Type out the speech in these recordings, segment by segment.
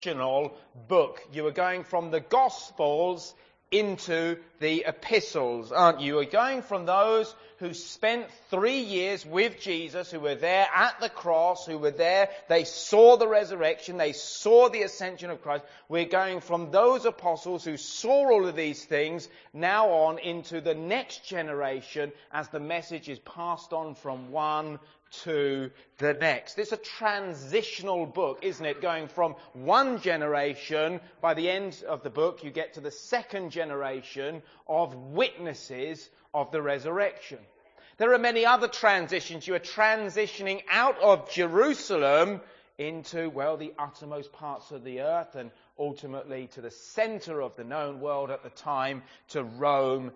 transitional book. You are going from the Gospels into the epistles, aren't you? You're going from those who spent 3 years with Jesus, who were there at the cross, who were there, they saw the resurrection, they saw the ascension of Christ. We're going from those apostles who saw all of these things now on into the next generation as the message is passed on from one to the next. It's a transitional book, isn't it? Going from one generation, by the end of the book, you get to the second generation of witnesses of the resurrection. There are many other transitions. You are transitioning out of Jerusalem into, well, the uttermost parts of the earth and ultimately to the center of the known world at the time, to Rome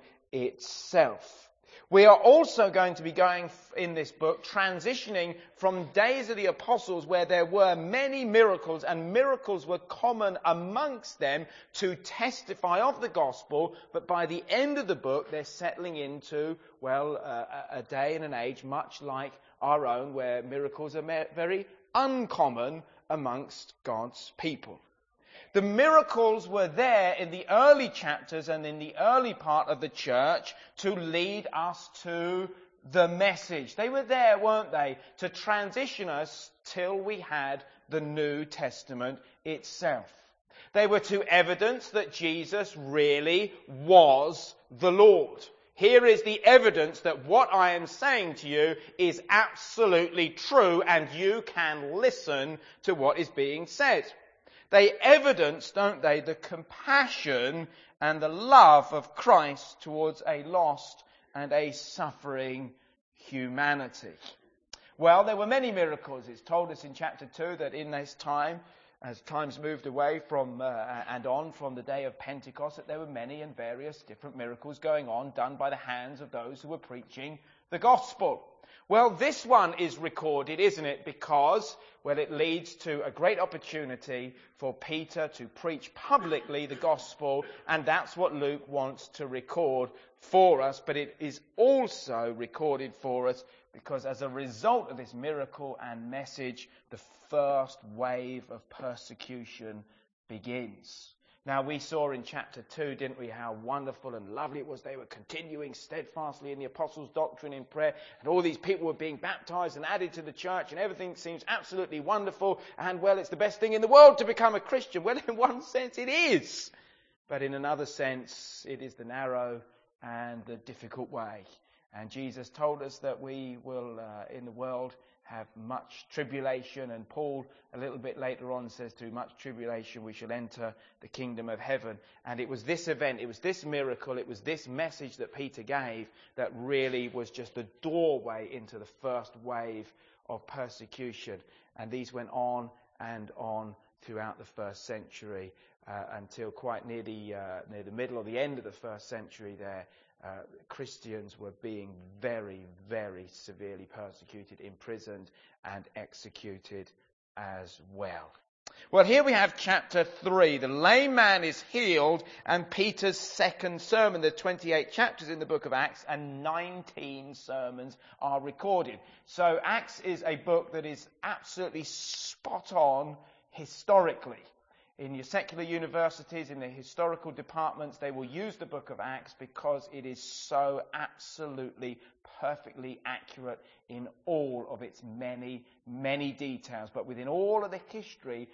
itself. We are also going to be going in this book, transitioning from days of the apostles where there were many miracles and miracles were common amongst them to testify of the gospel, but by the end of the book they're settling into, well, a day and an age much like our own where miracles are very uncommon amongst God's people. The miracles were there in the early chapters and in the early part of the church to lead us to the message. They were there, weren't they, to transition us till we had the New Testament itself. They were to evidence that Jesus really was the Lord. Here is the evidence that what I am saying to you is absolutely true and you can listen to what is being said. They evidence, don't they, the compassion and the love of Christ towards a lost and a suffering humanity. Well, there were many miracles. It's told us in chapter 2 that in this time, as times moved away from and on from the day of Pentecost, that there were many and various different miracles going on, done by the hands of those who were preaching the gospel. Well, this one is recorded, isn't it? Because, well, it leads to a great opportunity for Peter to preach publicly the gospel, and that's what Luke wants to record for us. But it is also recorded for us because as a result of this miracle and message, the first wave of persecution begins. Now, we saw in chapter 2, didn't we, how wonderful and lovely it was. They were continuing steadfastly in the apostles' doctrine in prayer, and all these people were being baptized and added to the church, and everything seems absolutely wonderful, and, well, it's the best thing in the world to become a Christian. Well, in one sense it is, but in another sense it is the narrow and the difficult way. And Jesus told us that we will, in the world, have much tribulation, and Paul a little bit later on says through much tribulation we shall enter the kingdom of heaven. And it was this event, it was this miracle, it was this message that Peter gave that really was just the doorway into the first wave of persecution. And these went on and on throughout the first century until quite near the middle or the end of the first century there. Christians were being very, very severely persecuted, imprisoned and executed as well. Well, here we have chapter 3. The lame man is healed and Peter's second sermon. There are 28 chapters in the book of Acts and 19 sermons are recorded. So Acts is a book that is absolutely spot on historically. In your secular universities, in the historical departments, they will use the book of Acts because it is so absolutely, perfectly accurate in all of its many, many details. But within all of the history,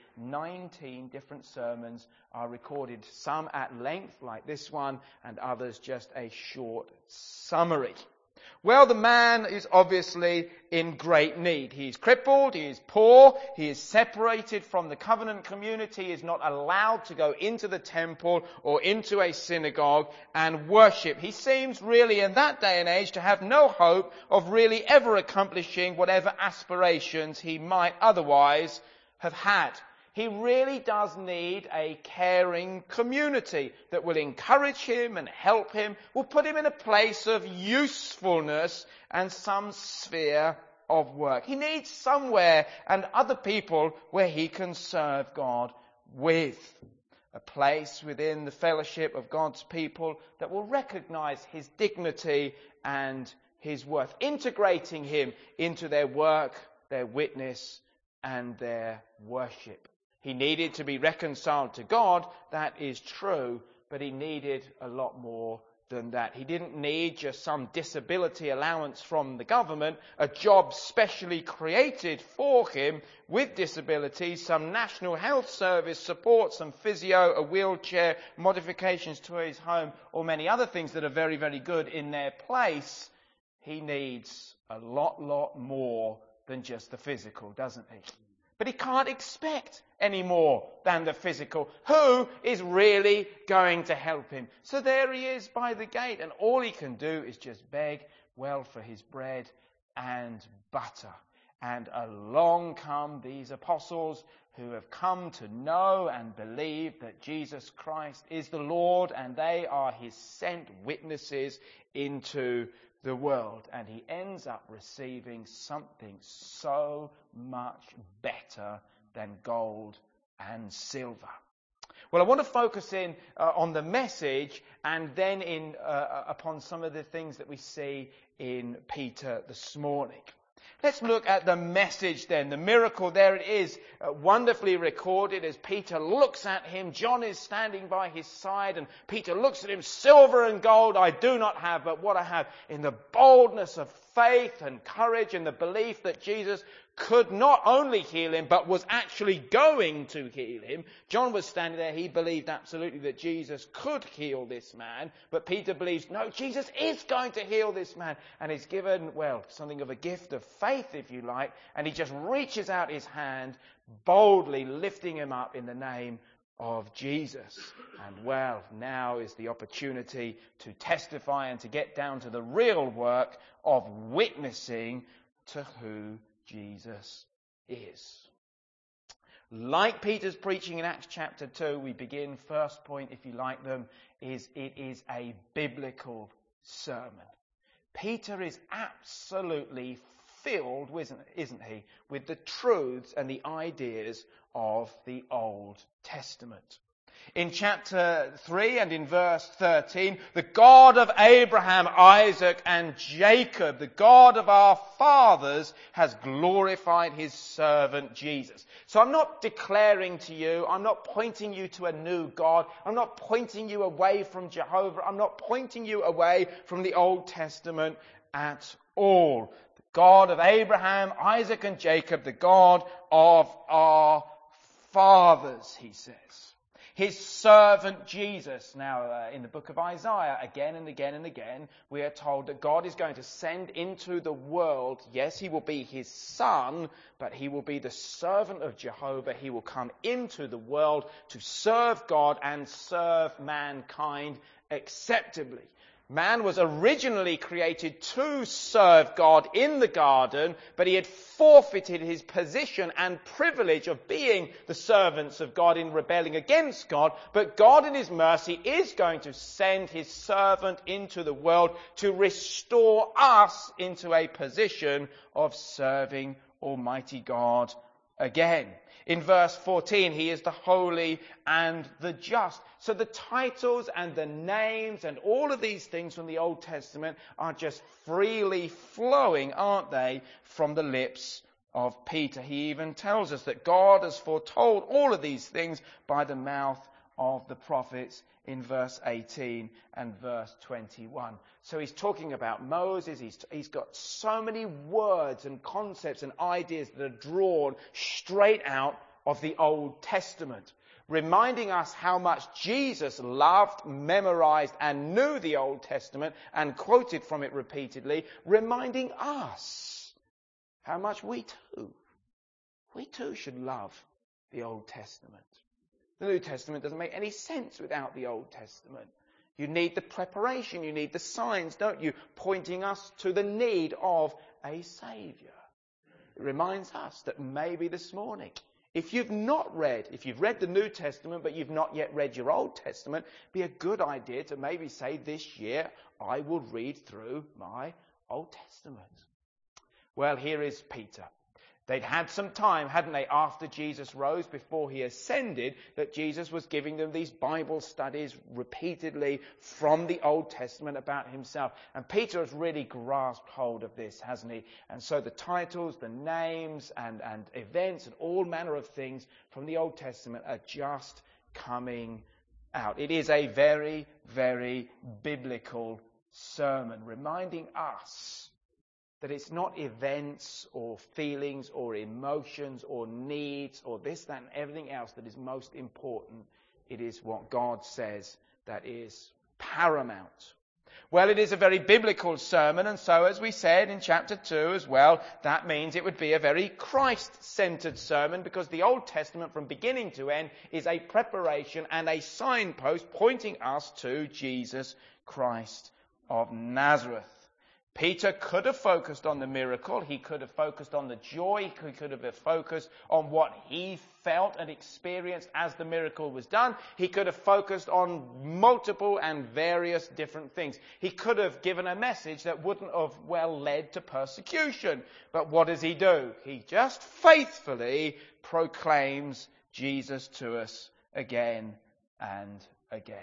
19 different sermons are recorded, some at length, like this one, and others just a short summary. Well, the man is obviously in great need. He is crippled, he is poor, he is separated from the covenant community, he is not allowed to go into the temple or into a synagogue and worship. He seems really in that day and age to have no hope of really ever accomplishing whatever aspirations he might otherwise have had. He really does need a caring community that will encourage him and help him, will put him in a place of usefulness and some sphere of work. He needs somewhere and other people where he can serve God with. A place within the fellowship of God's people that will recognize his dignity and his worth, integrating him into their work, their witness, and their worship. He needed to be reconciled to God, that is true, but he needed a lot more than that. He didn't need just some disability allowance from the government, a job specially created for him with disabilities, some national health service support, some physio, a wheelchair, modifications to his home, or many other things that are very, very good in their place. He needs a lot more than just the physical, doesn't he? But he can't expect any more than the physical. Who is really going to help him? So there he is by the gate, and all he can do is just beg, well, for his bread and butter. And along come these apostles who have come to know and believe that Jesus Christ is the Lord, and they are his sent witnesses into the world. And he ends up receiving something so much better than gold and silver. Well, I want to focus in on the message, and then upon some of the things that we see in Peter this morning. Let's look at the message then. The miracle, there it is, wonderfully recorded as Peter looks at him. John is standing by his side, and Peter looks at him. Silver and gold I do not have, but what I have, in the boldness of faith and courage and the belief that Jesus could not only heal him, but was actually going to heal him. John was standing there. He believed absolutely that Jesus could heal this man. But Peter believes, no, Jesus is going to heal this man. And he's given, well, something of a gift of faith, if you like. And he just reaches out his hand, boldly lifting him up in the name of Jesus. And well, now is the opportunity to testify and to get down to the real work of witnessing to who Jesus is. Like Peter's preaching in Acts chapter 2, we begin, first point, if you like them, is it is a biblical sermon. Peter is absolutely filled, isn't he, with the truths and the ideas of the Old Testament. In chapter 3 and in verse 13, the God of Abraham, Isaac and Jacob, the God of our fathers, has glorified his servant Jesus. So I'm not declaring to you, I'm not pointing you to a new God, I'm not pointing you away from Jehovah, I'm not pointing you away from the Old Testament at all. The God of Abraham, Isaac and Jacob, the God of our fathers, he says. His servant Jesus. Now, in the book of Isaiah, again and again and again, we are told that God is going to send into the world, yes, he will be his son, but he will be the servant of Jehovah. He will come into the world to serve God and serve mankind acceptably. Man was originally created to serve God in the garden, but he had forfeited his position and privilege of being the servants of God in rebelling against God. But God in his mercy is going to send his servant into the world to restore us into a position of serving Almighty God again. In verse 14, he is the holy and the just. So the titles and the names and all of these things from the Old Testament are just freely flowing, aren't they, from the lips of Peter. He even tells us that God has foretold all of these things by the mouth of the prophets in verse 18 and verse 21. So he's talking about Moses. He's got so many words and concepts and ideas that are drawn straight out of the Old Testament, reminding us how much Jesus loved, memorized and knew the Old Testament and quoted from it repeatedly, reminding us how much we too should love the Old Testament. The New Testament doesn't make any sense without the Old Testament. You need the preparation, you need the signs, don't you, pointing us to the need of a Saviour. It reminds us that maybe this morning, if you've read the New Testament but you've not yet read your Old Testament, it'd be a good idea to maybe say this year, I will read through my Old Testament. Well, here is Peter. They'd had some time, hadn't they, after Jesus rose, before he ascended, that Jesus was giving them these Bible studies repeatedly from the Old Testament about himself. And Peter has really grasped hold of this, hasn't he? And so the titles, the names, and events, and all manner of things from the Old Testament are just coming out. It is a very, very biblical sermon, reminding us that it's not events or feelings or emotions or needs or this, that, and everything else that is most important. It is what God says that is paramount. Well, it is a very biblical sermon, and so, as we said in chapter 2 as well, that means it would be a very Christ-centered sermon, because the Old Testament from beginning to end is a preparation and a signpost pointing us to Jesus Christ of Nazareth. Peter could have focused on the miracle. He could have focused on the joy. He could have focused on what he felt and experienced as the miracle was done. He could have focused on multiple and various different things. He could have given a message that wouldn't have well led to persecution. But what does he do? He just faithfully proclaims Jesus to us again and again.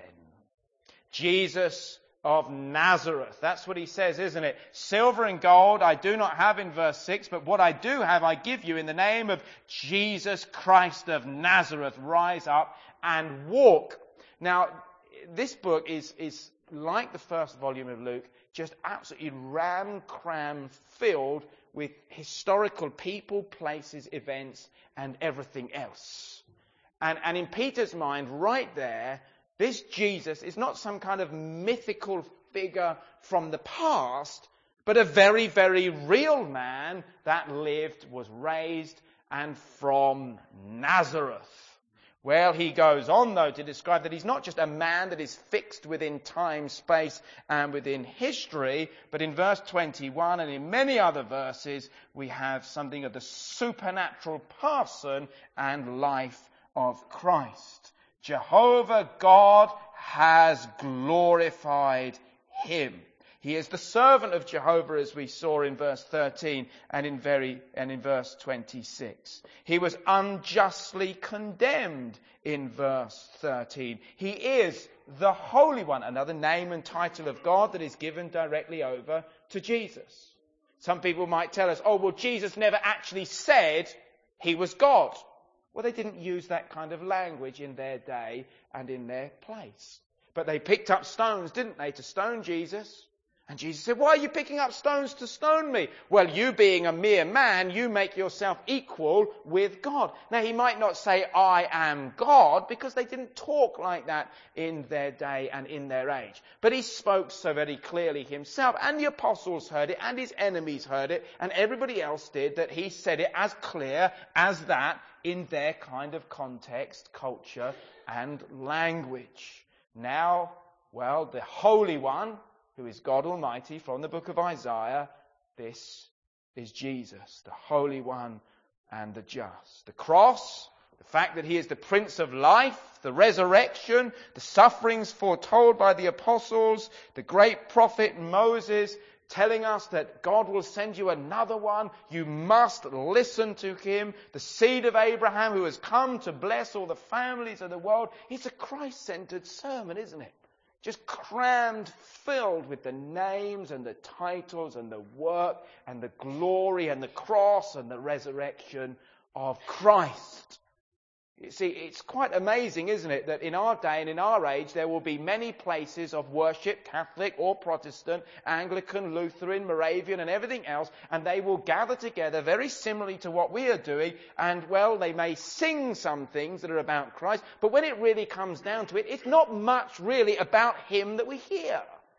Jesus of Nazareth. That's what he says, isn't it? Silver and gold I do not have in verse 6, but what I do have I give you in the name of Jesus Christ of Nazareth. Rise up and walk. Now, this book is like the first volume of Luke, just absolutely ram-cram filled with historical people, places, events, and everything else. And in Peter's mind, right there, this Jesus is not some kind of mythical figure from the past, but a very, very real man that lived, was raised, and from Nazareth. Well, he goes on, though, to describe that he's not just a man that is fixed within time, space, and within history, but in verse 21 and in many other verses, we have something of the supernatural person and life of Christ. Jehovah God has glorified him. He is the servant of Jehovah, as we saw in verse 13 and in verse 26. He was unjustly condemned in verse 13. He is the Holy One, another name and title of God that is given directly over to Jesus. Some people might tell us, oh, well, Jesus never actually said he was God. Well, they didn't use that kind of language in their day and in their place. But they picked up stones, didn't they, to stone Jesus? And Jesus said, why are you picking up stones to stone me? Well, you being a mere man, you make yourself equal with God. Now, he might not say, I am God, because they didn't talk like that in their day and in their age. But he spoke so very clearly himself, and the apostles heard it, and his enemies heard it, and everybody else did, that he said it as clear as that in their kind of context, culture, and language. Now, well, the Holy One, who is God Almighty, from the book of Isaiah, this is Jesus, the Holy One and the just. The cross, the fact that he is the Prince of Life, the resurrection, the sufferings foretold by the apostles, the great prophet Moses, telling us that God will send you another one. You must listen to him. The seed of Abraham who has come to bless all the families of the world. It's a Christ-centered sermon, isn't it? Just crammed, filled with the names and the titles and the work and the glory and the cross and the resurrection of Christ. You see, it's quite amazing, isn't it, that in our day and in our age there will be many places of worship, Catholic or Protestant, Anglican, Lutheran, Moravian and everything else, and they will gather together very similarly to what we are doing, and well, they may sing some things that are about Christ, but when it really comes down to it, it's not much really about him that we hear.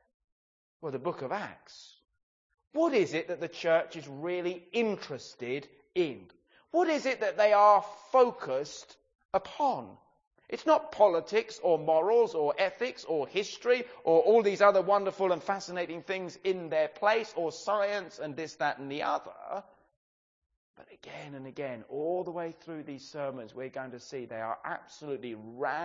Well, the book of Acts. What is it that the church is really interested in? What is it that they are focused upon? It's not politics or morals or ethics or history or all these other wonderful and fascinating things in their place or science and this, that and the other. But again and again, all the way through these sermons, we're going to see they are absolutely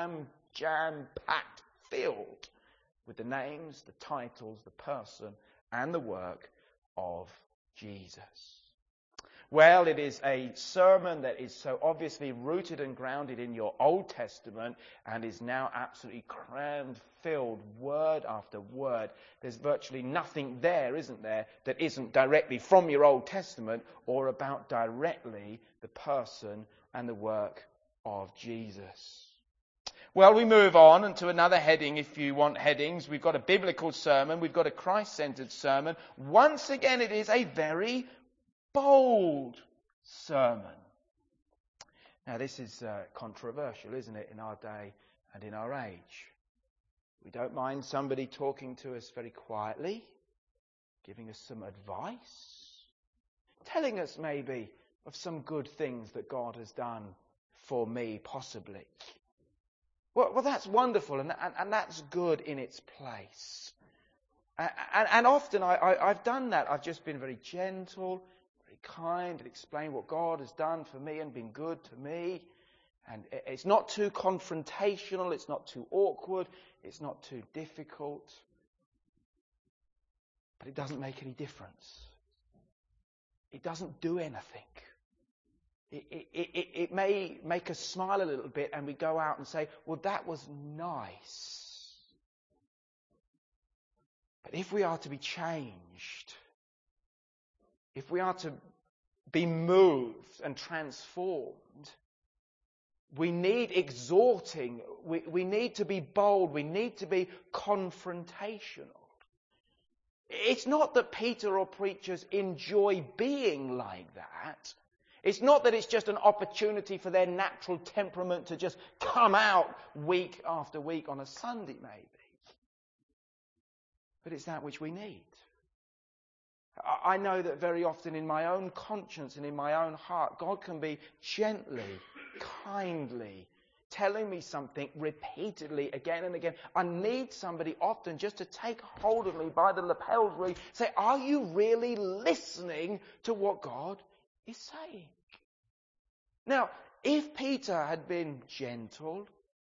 jam-packed, filled with the names, the titles, the person and the work of Jesus. Well, it is a sermon that is so obviously rooted and grounded in your Old Testament and is now absolutely crammed, filled, word after word. There's virtually nothing there, isn't there, that isn't directly from your Old Testament or about directly the person and the work of Jesus. Well, we move on and to another heading if you want headings. We've got a biblical sermon. We've got a Christ-centered sermon. Once again, it is a very bold sermon. Now, this is controversial, isn't it, in our day and in our age. We don't mind somebody talking to us very quietly, giving us some advice, telling us maybe of some good things that God has done for me, possibly. Well, that's wonderful, and that's good in its place. And often I've done that. I've just been very gentle, kind, and explain what God has done for me and been good to me. And it's not too confrontational, it's not too awkward, it's not too difficult. But it doesn't make any difference. It doesn't do anything. It may make us smile a little bit and we go out and say, well, that was nice. But if we are to be changed, if we are to be moved and transformed, we need exhorting, we need to be bold, we need to be confrontational. It's not that Peter or preachers enjoy being like that. It's not that it's just an opportunity for their natural temperament to just come out week after week on a Sunday maybe. But it's that which we need. I know that very often in my own conscience and in my own heart, God can be gently, kindly, telling me something repeatedly again and again. I need somebody often just to take hold of me by the lapels, really say, are you really listening to what God is saying? Now, if Peter had been gentle,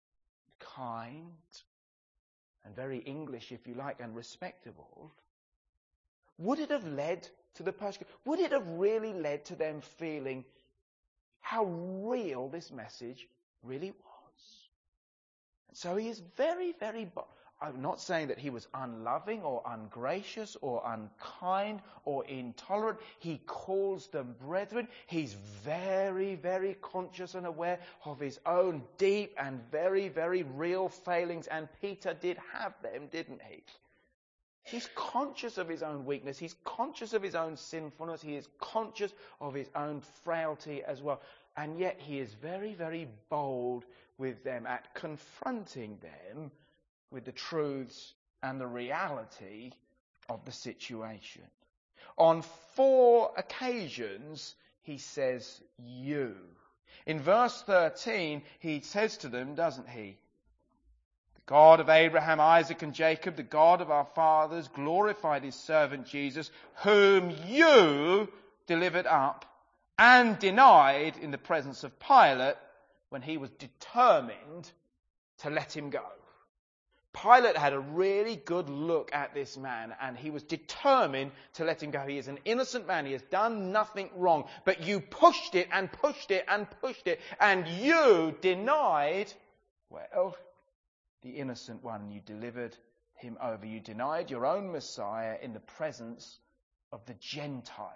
kind, and very English, if you like, and respectable, would it have led to the persecution? Would it have really led to them feeling how real this message really was? And so he is very, very... I'm not saying that he was unloving or ungracious or unkind or intolerant. He calls them brethren. He's very, very conscious and aware of his own deep and very, very real failings. And Peter did have them, didn't he? He's conscious of his own weakness. He's conscious of his own sinfulness. He is conscious of his own frailty as well. And yet he is very, very bold with them at confronting them with the truths and the reality of the situation. On 4 occasions, he says, you. In verse 13, he says to them, doesn't he? The God of Abraham, Isaac and Jacob, the God of our fathers, glorified his servant Jesus, whom you delivered up and denied in the presence of Pilate when he was determined to let him go. Pilate had a really good look at this man and he was determined to let him go. He is an innocent man. He has done nothing wrong. But you pushed it and pushed it and pushed it and you denied, well, the innocent one. You delivered him over. You denied your own Messiah in the presence of the Gentiles.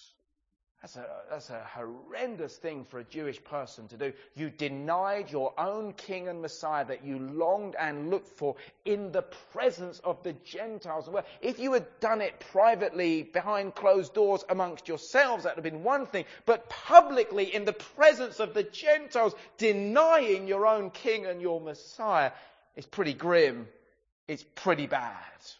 That's a horrendous thing for a Jewish person to do. You denied your own king and Messiah that you longed and looked for in the presence of the Gentiles. Well, if you had done it privately behind closed doors amongst yourselves, that would have been one thing. But publicly in the presence of the Gentiles, denying your own king and your Messiah, it's pretty grim. It's pretty bad.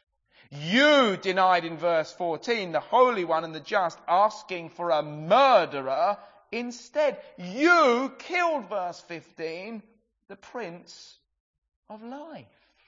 You denied in verse 14 the Holy One and the Just, asking for a murderer instead. You killed, verse 15, the Prince of Life.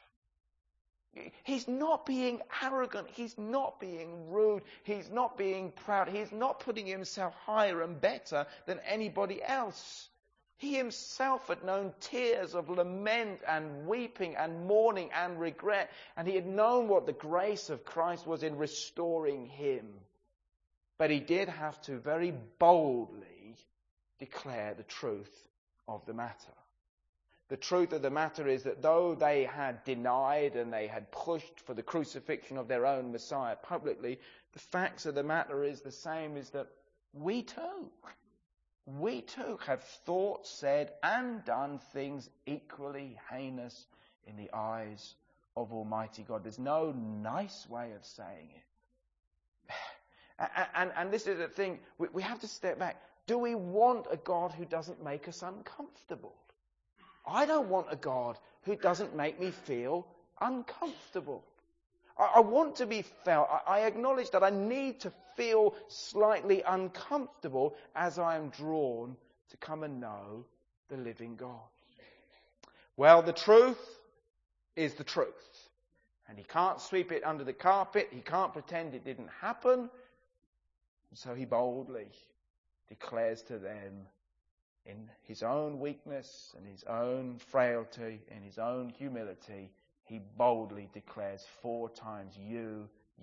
He's not being arrogant. He's not being rude. He's not being proud. He's not putting himself higher and better than anybody else. He himself had known tears of lament and weeping and mourning and regret. And he had known what the grace of Christ was in restoring him. But he did have to very boldly declare the truth of the matter. The truth of the matter is that though they had denied and they had pushed for the crucifixion of their own Messiah publicly, the facts of the matter is the same, is that we too have thought, said and done things equally heinous in the eyes of Almighty God. There's no nice way of saying it. And this is the thing, we have to step back. Do we want a God who doesn't make us uncomfortable? I don't want a God who doesn't make me feel uncomfortable. I want to be felt. I acknowledge that I need to feel slightly uncomfortable as I am drawn to come and know the living God. Well, the truth is the truth. And he can't sweep it under the carpet. He can't pretend it didn't happen. And so he boldly declares to them, in his own weakness and his own frailty, in his own humility, he boldly declares 4 times, you.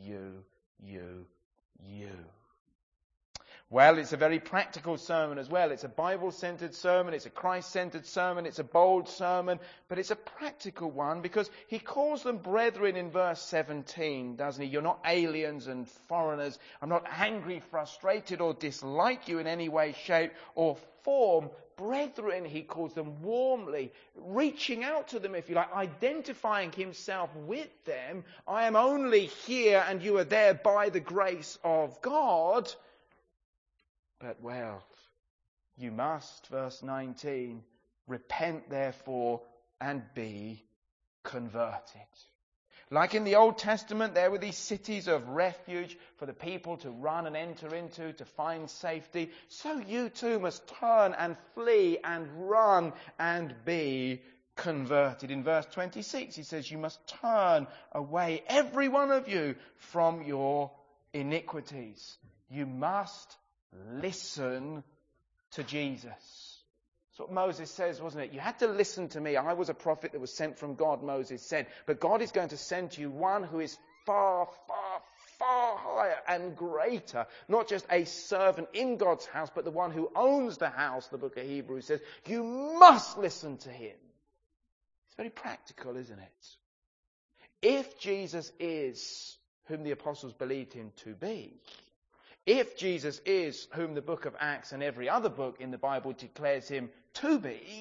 Well, it's a very practical sermon as well. It's a Bible-centered sermon. It's a Christ-centered sermon. It's a bold sermon. But it's a practical one because he calls them brethren in verse 17, doesn't he? You're not aliens and foreigners. I'm not angry, frustrated, or dislike you in any way, shape, or form. Brethren, he calls them warmly, reaching out to them, if you like, identifying himself with them. I am only here and you are there by the grace of God. But, well, you must, verse 19, repent therefore and be converted. Like in the Old Testament, there were these cities of refuge for the people to run and enter into to find safety. So you too must turn and flee and run and be converted. In verse 26, he says, you must turn away, every one of you, from your iniquities. You must listen to Jesus. That's what Moses says, wasn't it? You had to listen to me. I was a prophet that was sent from God, Moses said. But God is going to send to you one who is far, far, far higher and greater. Not just a servant in God's house, but the one who owns the house, the book of Hebrews says. You must listen to him. It's very practical, isn't it? If Jesus is whom the apostles believed him to be, if Jesus is whom the book of Acts and every other book in the Bible declares him to be,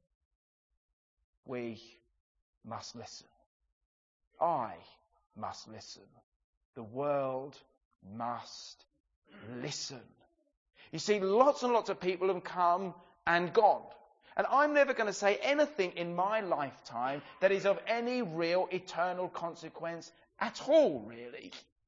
we must listen. I must listen. The world must listen. You see, lots and lots of people have come and gone. And I'm never going to say anything in my lifetime that is of any real eternal consequence at all, really.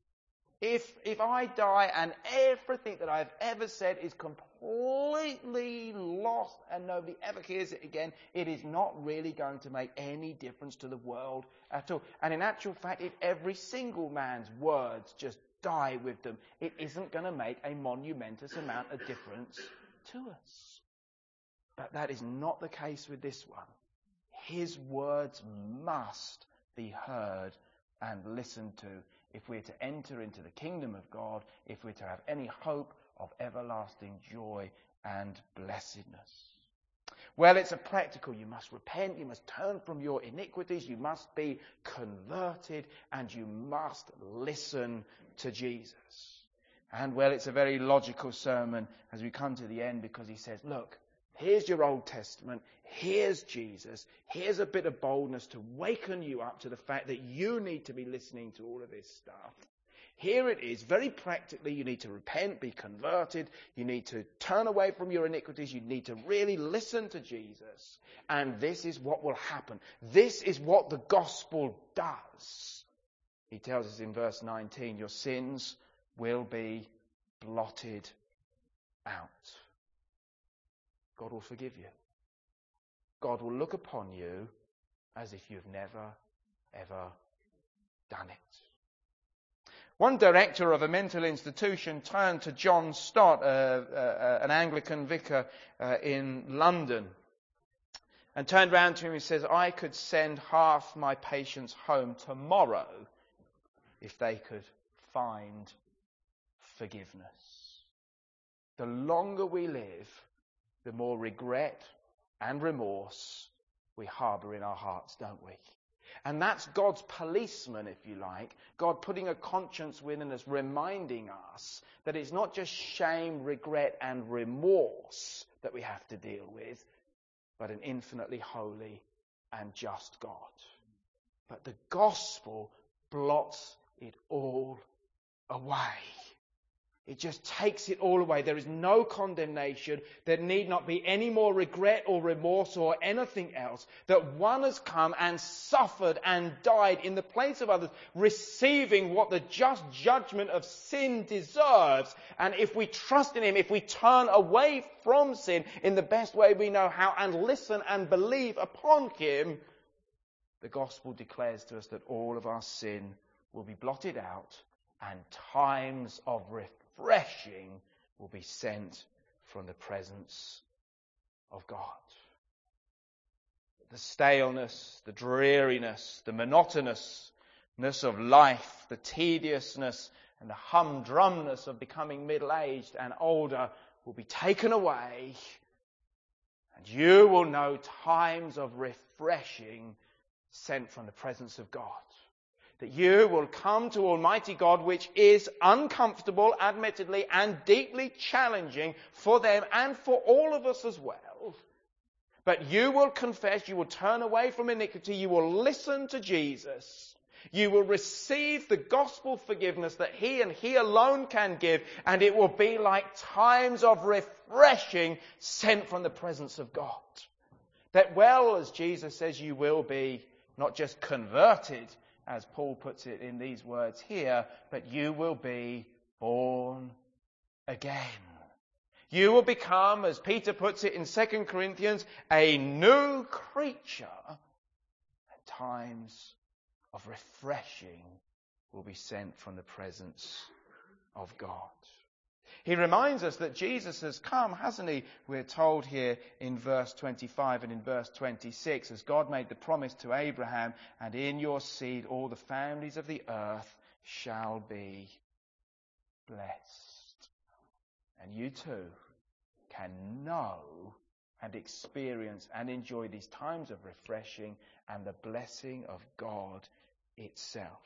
If I die and everything that I've ever said is completely lost and nobody ever hears it again, it is not really going to make any difference to the world at all. And in actual fact, if every single man's words just die with them, it isn't going to make a monumentous amount of difference to us. But that is not the case with this one. His words must be heard and listened to if we're to enter into the kingdom of God, if we're to have any hope of everlasting joy and blessedness. Well, it's a practical. You must repent, you must turn from your iniquities, you must be converted, and you must listen to Jesus. And, well, it's a very logical sermon as we come to the end because he says, look, here's your Old Testament, here's Jesus, here's a bit of boldness to waken you up to the fact that you need to be listening to all of this stuff. Here it is, very practically, you need to repent, be converted, you need to turn away from your iniquities, you need to really listen to Jesus. And this is what will happen. This is what the gospel does. He tells us in verse 19, your sins will be blotted out. God will forgive you. God will look upon you as if you've never, ever done it. One director of a mental institution turned to John Stott, an Anglican vicar in London, and turned round to him and says, I could send half my patients home tomorrow if they could find forgiveness. the longer we live, the more regret and remorse we harbour in our hearts, don't we? And that's God's policeman, if you like. God putting a conscience within us, reminding us that it's not just shame, regret and remorse that we have to deal with, but an infinitely holy and just God. But the gospel blots it all away. It just takes it all away. There is no condemnation. There need not be any more regret or remorse or anything else. That one has come and suffered and died in the place of others, receiving what the just judgment of sin deserves. And if we trust in him, if we turn away from sin in the best way we know how and listen and believe upon him, the gospel declares to us that all of our sin will be blotted out and times of refreshing will be sent from the presence of God. The staleness, the dreariness, the monotonousness of life, the tediousness and the humdrumness of becoming middle-aged and older will be taken away, and you will know times of refreshing sent from the presence of God. That you will come to Almighty God, which is uncomfortable, admittedly, and deeply challenging for them and for all of us as well. But you will confess, you will turn away from iniquity, you will listen to Jesus. You will receive the gospel forgiveness that he and he alone can give, and it will be like times of refreshing sent from the presence of God. That, well, as Jesus says, you will be not just converted, as Paul puts it in these words here, but you will be born again. You will become, as Peter puts it in 2 Corinthians, a new creature. And times of refreshing will be sent from the presence of God. He reminds us that Jesus has come, hasn't he? We're told here in verse 25 and in verse 26, as God made the promise to Abraham, and in your seed all the families of the earth shall be blessed. And you too can know and experience and enjoy these times of refreshing and the blessing of God itself.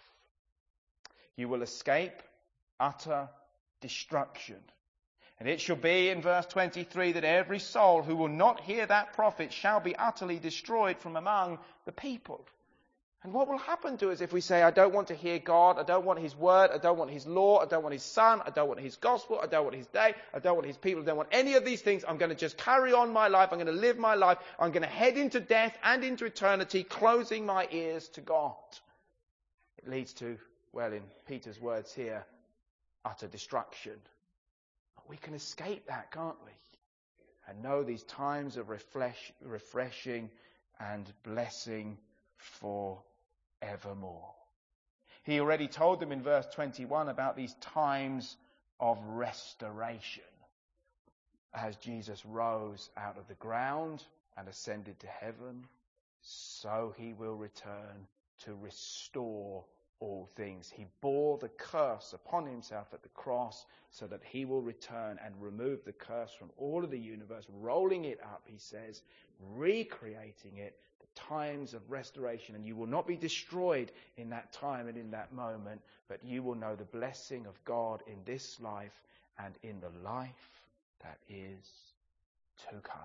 You will escape utter destruction. And it shall be in verse 23 that every soul who will not hear that prophet shall be utterly destroyed from among the people. And what will happen to us if we say, I don't want to hear God, I don't want his word, I don't want his law, I don't want his son, I don't want his gospel, I don't want his day, I don't want his people, I don't want any of these things. I'm going to just carry on my life, I'm going to live my life, I'm going to head into death and into eternity, closing my ears to God. It leads to, well, in Peter's words here, utter destruction. But we can escape that, can't we? And know these times of refreshing and blessing forevermore. He already told them in verse 21 about these times of restoration. As Jesus rose out of the ground and ascended to heaven, so he will return to restore all things. He bore the curse upon himself at the cross so that he will return and remove the curse from all of the universe, rolling it up, he says, recreating it, the times of restoration. And you will not be destroyed in that time and in that moment, but you will know the blessing of God in this life and in the life that is to come.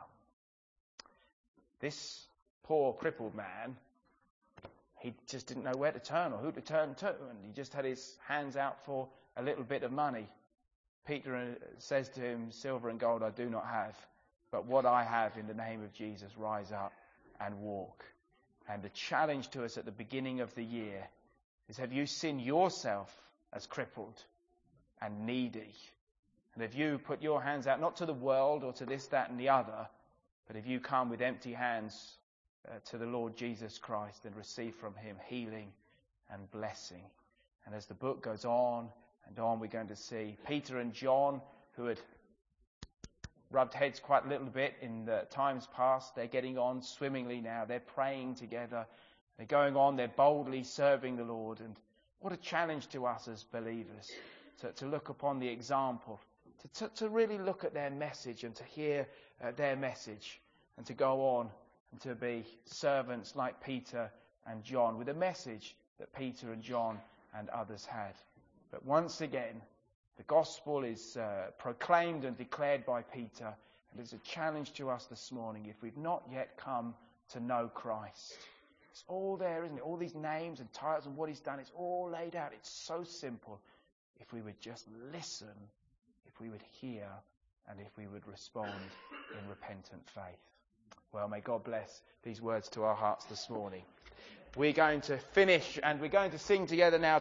This poor crippled man, he just didn't know where to turn or who to turn to, and he just had his hands out for a little bit of money. Peter says to him, silver and gold I do not have, but what I have in the name of Jesus, rise up and walk. And the challenge to us at the beginning of the year is, have you seen yourself as crippled and needy? And have you put your hands out, not to the world or to this, that and the other, but have you come with empty hands to the Lord Jesus Christ and receive from him healing and blessing? And as the book goes on and on, we're going to see Peter and John, who had rubbed heads quite a little bit in the times past. They're getting on swimmingly now. They're praying together. They're going on. They're boldly serving the Lord. And what a challenge to us as believers to look upon the example to really look at their message and to hear their message and to go on and to be servants like Peter and John with a message that Peter and John and others had. But once again, the gospel is proclaimed and declared by Peter, and it's a challenge to us this morning if we've not yet come to know Christ. It's all there, isn't it? All these names and titles and what he's done, it's all laid out. It's so simple. If we would just listen, if we would hear, and if we would respond in repentant faith. Well, may God bless these words to our hearts this morning. We're going to finish and we're going to sing together now.